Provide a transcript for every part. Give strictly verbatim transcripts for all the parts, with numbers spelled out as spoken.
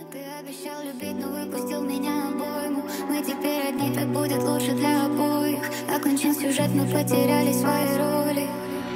Ты обещал любить, но выпустил меня обойму. Мы теперь одни, так будет лучше для обоих. Окончен сюжет, мы потеряли свои роли.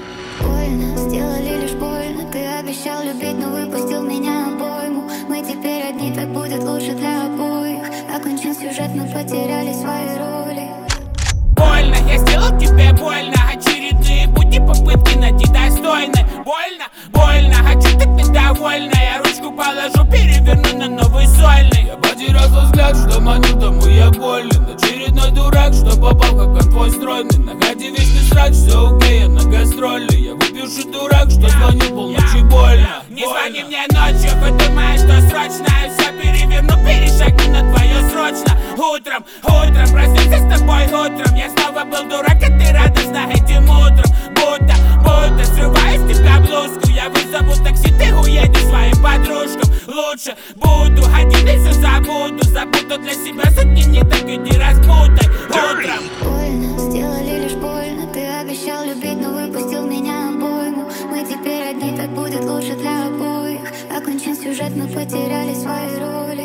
Больно, сделали лишь больно. Ты обещал любить, но выпустил меня обойму. Мы теперь одни, так будет лучше для обоих. Окончен сюжет, мы потеряли свои роли. Больно, я сделал тебе больно. Очередные пути, попытки найти достойны. Больно, больно, хочу так недовольна. Я ручку положу, переверну на новый сольный. Я потерял взгляд, что маню, тому я болен. Очередной дурак, что попал как конвой стройный. На ходе вечный срач, все окей, я на гастроли. Я выпивший дурак, что звонил полночи больно. Не звони мне ночью, хоть думаешь, что срочно. Я все переверну, перешагну на твое срочно. Утром, утром, проснулся с тобой утром. Я снова был дурак, а ты радостна этим утром. Будто, будто срываю с тебя блузку. Я вызову такси, ты уедешь своим подружкам. Лучше буду один и все забуду. Забуду для себя сотни ниток, иди распутай. Утром Больно, сделали лишь больно. Ты обещал любить, но выпустил меня обойму. Мы теперь одни, так будет лучше для обоих. Окончен сюжет, мы потеряли свои роли.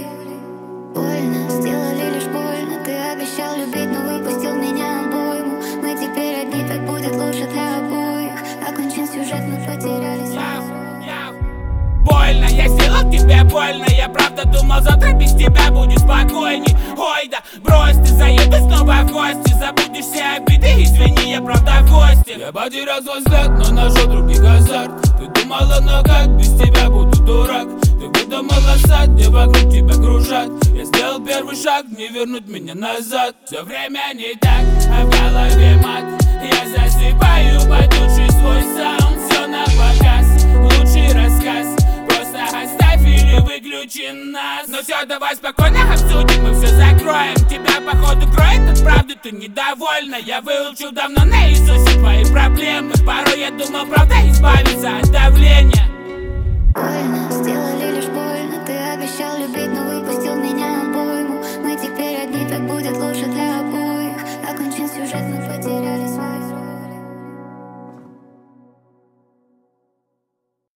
Больно, сделали лишь больно. Ты обещал любить, но выпустил меня обойму. Мы теперь одни, так будет лучше для обоих. Окончен сюжет, мы потеряли свои роли. больно, я сделал тебе больно. Я правда думал, завтра без тебя будет спокойней. Ой, да брось, ты заеду снова в гости. Забудешь все обиды, извини, я правда в гости. Я потерял свой взгляд, но нашел других азарт. Ты думала, но как без тебя буду дурак. Ты выдумала сад, где вокруг тебя кружат. Я сделал первый шаг, не вернуть меня назад. Все время не так, а в голове мат. Я засыпаю под лучший свой саунд. Все на показ, лучший рассказ. Просто оставь или выключи нас. Ну все, давай спокойно обсудим, мы все закроем. Тебя походу кроет от правды, ты недовольна. Я выучил давно наизусть твои проблемы. Порой я думал, правда избавиться от давления.